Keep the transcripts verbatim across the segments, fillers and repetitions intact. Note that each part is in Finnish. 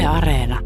Yle Areena.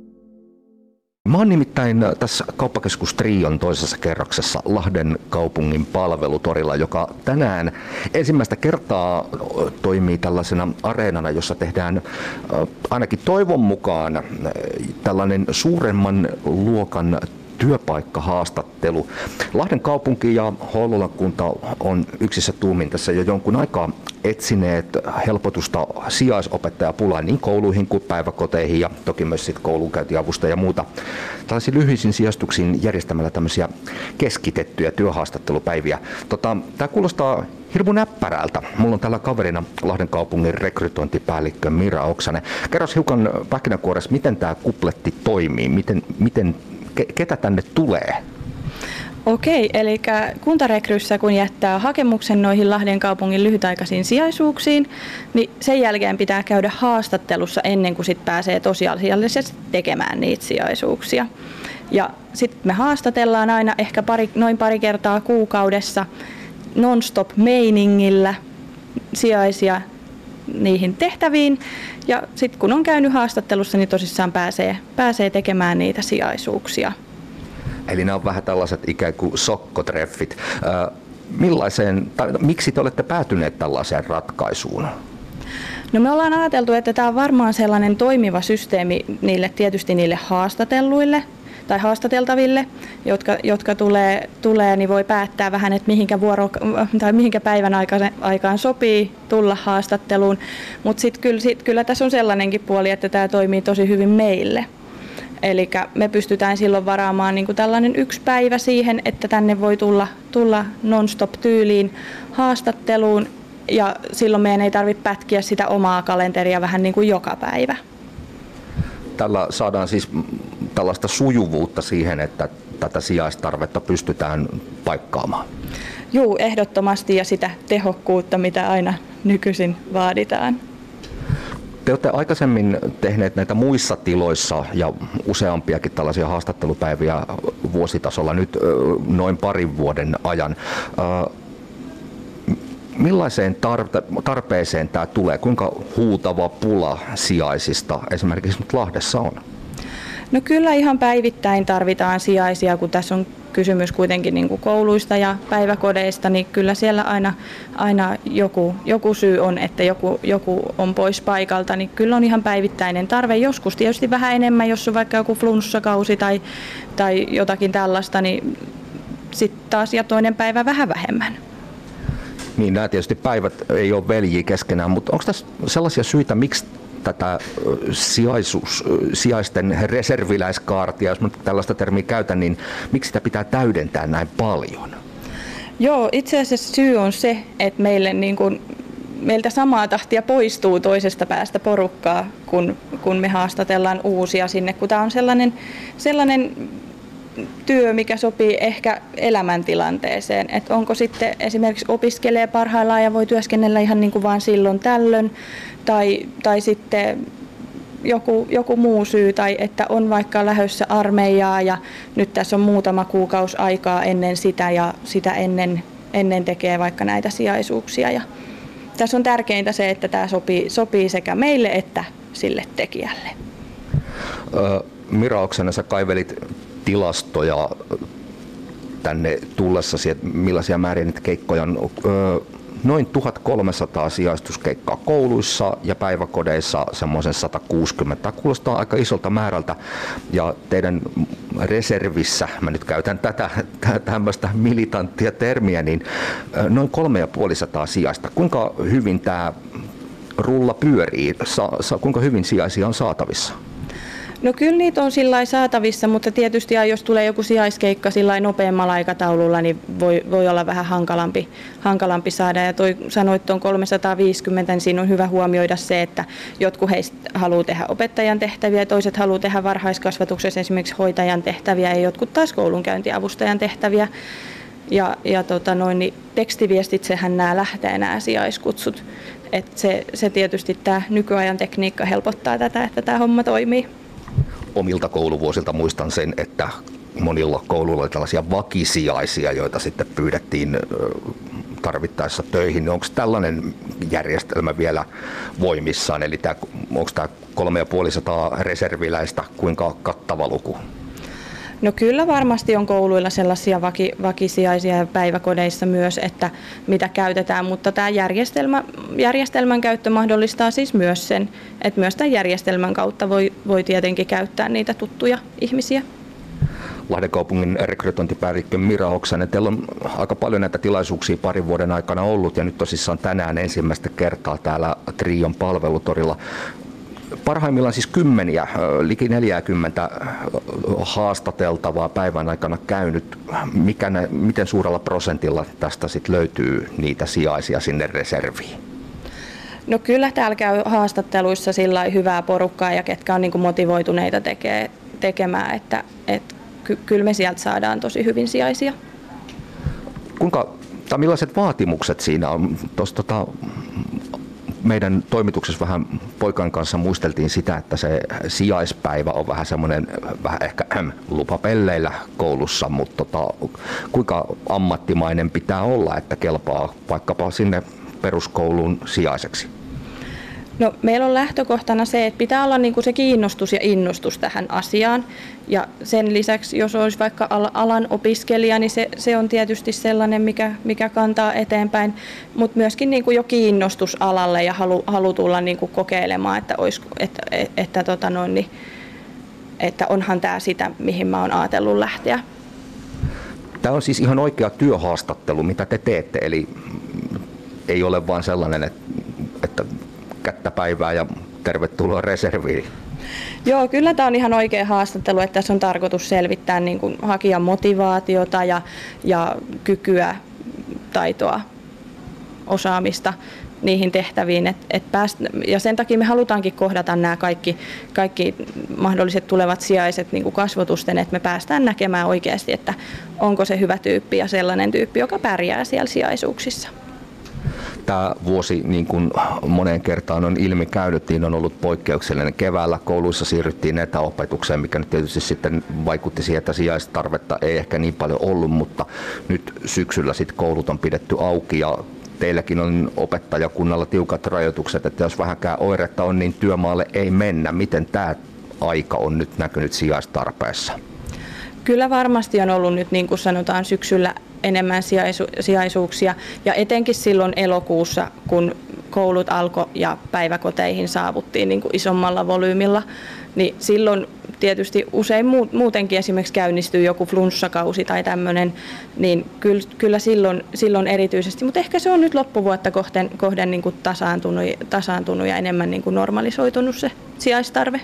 Mä oon nimittäin tässä kauppakeskus Trion toisessa kerroksessa Lahden kaupungin palvelutorilla, joka tänään ensimmäistä kertaa toimii tällaisena areenana, jossa tehdään ainakin toivon mukaan tällainen suuremman luokan työpaikkahaastattelu. Lahden kaupunki ja Hollolan kunta on yksissä tuumin tässä jo jonkun aikaa etsineet helpotusta sijaisopettajapulaan niin kouluihin kuin päiväkoteihin ja toki myös sit koulunkäyntiavusta ja muuta. Tällaisiin lyhyisiin sijaistuksiin järjestämällä tämmöisiä keskitettyjä työhaastattelupäiviä. Tota, Tämä kuulostaa hirmu näppärältä. Mulla on täällä kaverina Lahden kaupungin rekrytointipäällikkö Mira Oksanen. Kerros hiukan pähkinänkuoressa, miten tämä kupletti toimii, miten, miten ketä tänne tulee? Okei, eli kuntarekryssä kun jättää hakemuksen noihin Lahden kaupungin lyhytaikaisiin sijaisuuksiin, niin sen jälkeen pitää käydä haastattelussa ennen kuin sit pääsee tosiasiallisesti tekemään niitä sijaisuuksia. Ja sitten me haastatellaan aina ehkä pari, noin pari kertaa kuukaudessa non-stop meiningillä sijaisia niihin tehtäviin. Ja sitten kun on käynyt haastattelussa, niin tosissaan pääsee, pääsee tekemään niitä sijaisuuksia. Eli nämä on vähän tällaiset ikään kuin sokkotreffit. Millaiseen, tai miksi te olette päätyneet tällaiseen ratkaisuun? No me ollaan ajateltu, että tämä on varmaan sellainen toimiva systeemi niille, tietysti niille haastatelluille tai haastateltaville, jotka, jotka tulee, tulee, niin voi päättää vähän, että mihinkä, vuoro, tai mihinkä päivän aikaan, aikaan sopii tulla haastatteluun. Mutta sitten kyllä, sit, kyllä tässä on sellainenkin puoli, että tämä toimii tosi hyvin meille. Eli me pystytään silloin varaamaan niin kuin tällainen yksi päivä siihen, että tänne voi tulla, tulla non-stop tyyliin haastatteluun ja silloin meidän ei tarvitse pätkiä sitä omaa kalenteria vähän niin kuin joka päivä. Tällä saadaan siis tällaista sujuvuutta siihen, että tätä sijaistarvetta pystytään paikkaamaan. Juu, ehdottomasti ja sitä tehokkuutta, mitä aina nykyisin vaaditaan. Te olette aikaisemmin tehneet näitä muissa tiloissa ja useampiakin tällaisia haastattelupäiviä vuositasolla nyt noin parin vuoden ajan. Millaiseen tarpeeseen tämä tulee? Kuinka huutava pula sijaisista esimerkiksi nyt Lahdessa on? No kyllä ihan päivittäin tarvitaan sijaisia, kun tässä on kysymys kuitenkin niin kuin kouluista ja päiväkodeista, niin kyllä siellä aina, aina joku, joku syy on, että joku, joku on pois paikalta, niin kyllä on ihan päivittäinen tarve. Joskus tietysti vähän enemmän, jos on vaikka joku flunssakausi tai, tai jotakin tällaista, niin sitten taas ja toinen päivä vähän vähemmän. Niin, nämä tietysti päivät ei ole veljiä keskenään, mutta onko tässä sellaisia syitä, miksi tätä sijaisuus, sijaisten reserviläiskaartia, jos mä tällaista termiä käytän, niin miksi sitä pitää täydentää näin paljon? Joo, itse asiassa syy on se, että meille niin kuin, meiltä samaa tahtia poistuu toisesta päästä porukkaa, kun, kun me haastatellaan uusia sinne, kun tämä on sellainen, sellainen työ, mikä sopii ehkä elämäntilanteeseen. Et onko sitten esimerkiksi opiskelee parhaillaan ja voi työskennellä ihan niin kuin vaan silloin tällöin, tai, tai sitten joku, joku muu syy, tai että on vaikka lähdössä armeijaa ja nyt tässä on muutama kuukausi aikaa ennen sitä ja sitä ennen, ennen tekee vaikka näitä sijaisuuksia. Ja tässä on tärkeintä se, että tämä sopii, sopii sekä meille että sille tekijälle. Mira Oksanen, sä kaivelit tilastoja tänne tullessasi, että millaisia määriä niitä keikkoja on. Noin tuhatkolmesataa sijaistuskeikkaa kouluissa ja päiväkodeissa semmoisen sata kuusikymmentä. Tämä kuulostaa aika isolta määrältä ja teidän reservissä, mä nyt käytän tätä tämmöistä militanttia termiä, niin noin kolme ja puolisataa sijaista. Kuinka hyvin tämä rulla pyörii? Sa, sa, kuinka hyvin sijaisia on saatavissa? No kyllä niitä on sillä saatavissa, mutta tietysti jos tulee joku sijaiskeikka sillä nopeammalla aikataululla, niin voi, voi olla vähän hankalampi, hankalampi saada. Ja toi sanoit tuon kolmesataaviisikymmentä, niin siinä on hyvä huomioida se, että jotkut heistä haluaa tehdä opettajan tehtäviä, toiset haluaa tehdä varhaiskasvatuksessa esimerkiksi hoitajan tehtäviä ja jotkut taas koulunkäyntiavustajan tehtäviä. Ja, ja tota noin, niin tekstiviestit, sehän nämä lähtee nämä sijaiskutsut. Et se, se tietysti tämä nykyajan tekniikka helpottaa tätä, että tämä homma toimii. Omilta kouluvuosilta muistan sen, että monilla kouluilla oli tällaisia vakisijaisia, joita sitten pyydettiin tarvittaessa töihin. Onko tällainen järjestelmä vielä voimissaan? Eli tämä, onko tämä kolmesataaviisikymmentä reserviläistä kuinka kattava luku? No kyllä varmasti on kouluilla sellaisia vaki, vakisijaisia ja päiväkodeissa myös, että mitä käytetään, mutta tämä järjestelmä, järjestelmän käyttö mahdollistaa siis myös sen, että myös tämän järjestelmän kautta voi, voi tietenkin käyttää niitä tuttuja ihmisiä. Lahden kaupungin rekrytointipäällikkö Mira Oksanen, teillä on aika paljon näitä tilaisuuksia parin vuoden aikana ollut ja nyt tosissaan tänään ensimmäistä kertaa täällä Trion palvelutorilla. Parhaimmillaan siis kymmeniä, liki neljäkymmentä haastateltavaa päivän aikana käynyt. Mikä ne, miten suurella prosentilla tästä sit löytyy niitä sijaisia sinne reserviin? No kyllä täällä käy haastatteluissa sillä hyvää porukkaa ja ketkä on niin kuin motivoituneita tekee, tekemään, että, että ky, kyllä me sieltä saadaan tosi hyvin sijaisia. Kuinka, tai millaiset vaatimukset siinä on? Tuossa, tota, meidän toimituksessa vähän poikan kanssa muisteltiin sitä, että se sijaispäivä on vähän semmoinen vähän ehkä ähm, lupapelleillä koulussa, mutta tota, kuinka ammattimainen pitää olla, että kelpaa vaikkapa sinne peruskouluun sijaiseksi? No, meillä on lähtökohtana se, että pitää olla niin kuin se kiinnostus ja innostus tähän asiaan. Ja sen lisäksi, jos olisi vaikka alan opiskelija, niin se, se on tietysti sellainen, mikä, mikä kantaa eteenpäin. Mutta myöskin niin kuin jo kiinnostus alalle ja halu, halu tulla niin kuin kokeilemaan, että, olisi, että, että, että, tota noin, niin, että onhan tämä sitä, mihin mä oon ajatellut lähteä. Tämä on siis ihan oikea työhaastattelu, mitä te teette. Eli ei ole vain sellainen, että, että kättä päivää ja tervetuloa reserviin. Joo, kyllä tämä on ihan oikea haastattelu, että tässä on tarkoitus selvittää niin kuin hakijan motivaatiota ja, ja kykyä, taitoa, osaamista niihin tehtäviin. Et, et pääst, ja sen takia me halutaankin kohdata nämä kaikki, kaikki mahdolliset tulevat sijaiset niin kuin kasvotusten, että me päästään näkemään oikeasti, että onko se hyvä tyyppi ja sellainen tyyppi, joka pärjää siellä sijaisuuksissa. Tämä vuosi, niin kuin moneen kertaan on ilmi käynyt, niin on ollut poikkeuksellinen. Keväällä kouluissa siirryttiin etäopetukseen, mikä nyt tietysti sitten vaikutti siihen, että sijaistarvetta ei ehkä niin paljon ollut, mutta nyt syksyllä sitten koulut on pidetty auki ja teilläkin on opettajakunnalla tiukat rajoitukset, että jos vähänkään oiretta on, niin työmaalle ei mennä. Miten tämä aika on nyt näkynyt sijaistarpeessa? Kyllä varmasti on ollut nyt, niin kuin sanotaan, syksyllä enemmän sijaisu- sijaisuuksia ja etenkin silloin elokuussa, kun koulut alkoi ja päiväkoteihin saavuttiin niin kuin isommalla volyymilla, niin silloin tietysti usein muutenkin esimerkiksi käynnistyy joku flunssakausi tai tämmöinen, niin kyllä, kyllä silloin, silloin erityisesti, mutta ehkä se on nyt loppuvuotta kohden, kohden niin kuin tasaantunut, tasaantunut ja enemmän niin kuin normalisoitunut se sijaistarve.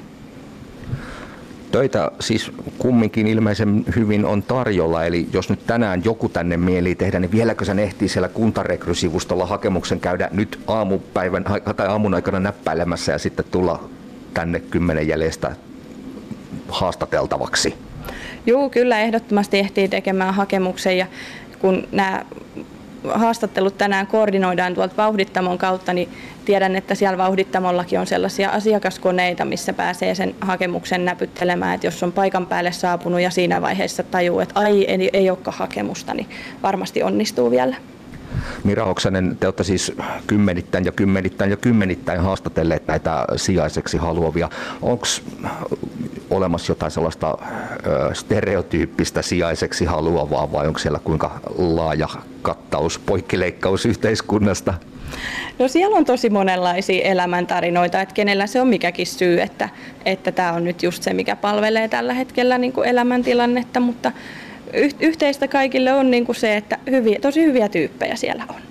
Töitä siis kumminkin ilmeisen hyvin on tarjolla, eli jos nyt tänään joku tänne mielii tehdä, niin vieläkö sen ehtii siellä kuntarekrysivustolla hakemuksen käydä nyt aamupäivän tai aamun aikana näppäilemässä ja sitten tulla tänne kymmenen jäljestä haastateltavaksi? Joo, kyllä ehdottomasti ehtii tekemään hakemuksen ja kun nämä haastattelut tänään koordinoidaan tuolta Vauhdittamon kautta, niin tiedän, että siellä Vauhdittamollakin on sellaisia asiakaskoneita, missä pääsee sen hakemuksen näpyttelemään, että jos on paikan päälle saapunut ja siinä vaiheessa tajuu, että ai, ei, ei olekaan hakemusta, niin varmasti onnistuu vielä. Mira Oksanen, te olette siis kymmenittäin ja kymmenittäin ja kymmenittäin haastatelleet näitä sijaiseksi haluavia. Onko olemassa jotain sellaista ö, stereotyyppistä sijaiseksi haluavaa vai onko siellä kuinka laaja kattaus, poikkileikkaus yhteiskunnasta? No siellä on tosi monenlaisia elämäntarinoita, että kenellä se on mikäkin syy, että, että tämä on nyt just se, mikä palvelee tällä hetkellä niin kuin elämäntilannetta, mutta yhteistä kaikille on niin kuin se, että hyviä, tosi hyviä tyyppejä siellä on.